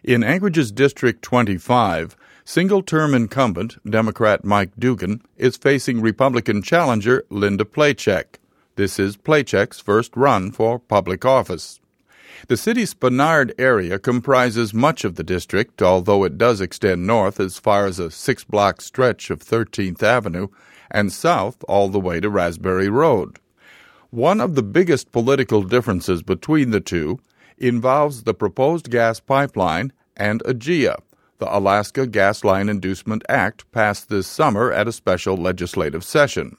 In Anchorage's District 25, single-term incumbent Democrat Mike Dugan is facing Republican challenger Linda Placzek. This is Placzek's first run for public office. The city's Spenard area comprises much of the district, although it does extend north as far as a 6-block stretch of 13th Avenue and south all the way to Raspberry Road. One of the biggest political differences between the two involves the proposed gas pipeline and AGIA, the Alaska Gas Line Inducement Act, passed this summer at a special legislative session.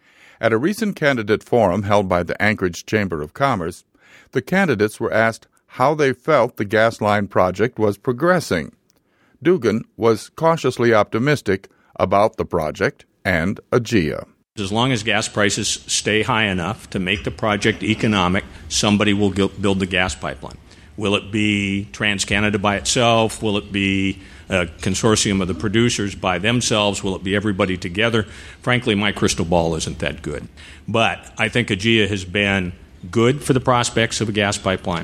At a recent candidate forum held by the Anchorage Chamber of Commerce, the candidates were asked how they felt the gas line project was progressing. Dugan was cautiously optimistic about the project and AGIA. As long as gas prices stay high enough to make the project economic, somebody will build the gas pipeline. Will it be TransCanada by itself? Will it be a consortium of the producers by themselves? Will it be everybody together? Frankly, my crystal ball isn't that good. But I think AGIA has been good for the prospects of a gas pipeline.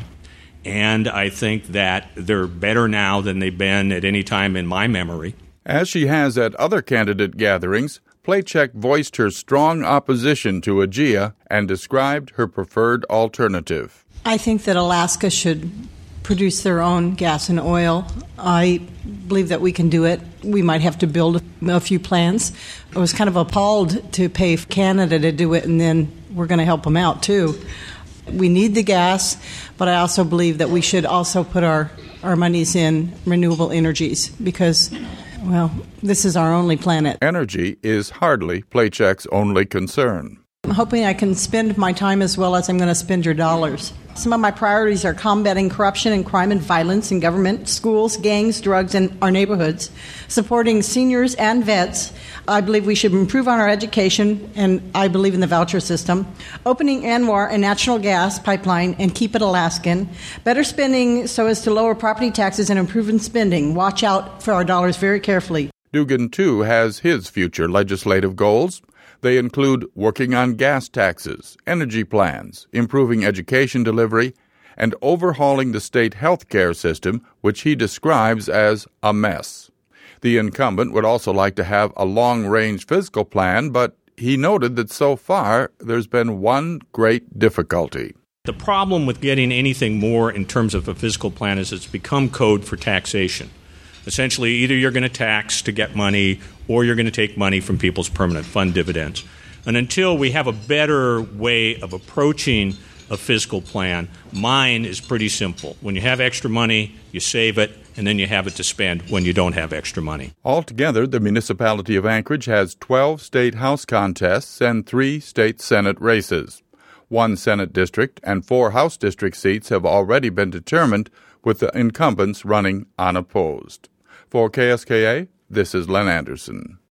And I think that they're better now than they've been at any time in my memory. As she has at other candidate gatherings, Placzek voiced her strong opposition to AGIA and described her preferred alternative. I think that Alaska should produce their own gas and oil. I believe that we can do it. We might have to build a few plants. I was kind of appalled to pay Canada to do it, and then we're going to help them out, too. We need the gas, but I also believe that we should also put our monies in renewable energies because, well, this is our only planet. Energy is hardly Placzek's only concern. I'm hoping I can spend my time as well as I'm going to spend your dollars. Some of my priorities are combating corruption and crime and violence in government, schools, gangs, drugs, and our neighborhoods, supporting seniors and vets. I believe we should improve on our education, and I believe in the voucher system, opening ANWR and natural gas pipeline and keep it Alaskan, better spending so as to lower property taxes and improving spending. Watch out for our dollars very carefully. Dugan, too, has his future legislative goals. They include working on gas taxes, energy plans, improving education delivery, and overhauling the state health care system, which he describes as a mess. The incumbent would also like to have a long-range fiscal plan, but he noted that so far there's been one great difficulty. The problem with getting anything more in terms of a fiscal plan is it's become code for taxation. Essentially, either you're going to tax to get money or you're going to take money from people's permanent fund dividends. And until we have a better way of approaching a fiscal plan, mine is pretty simple. When you have extra money, you save it, and then you have it to spend when you don't have extra money. Altogether, the municipality of Anchorage has 12 state house contests and 3 state senate races. 1 senate district and 4 house district seats have already been determined, with the incumbents running unopposed. For KSKA, this is Len Anderson.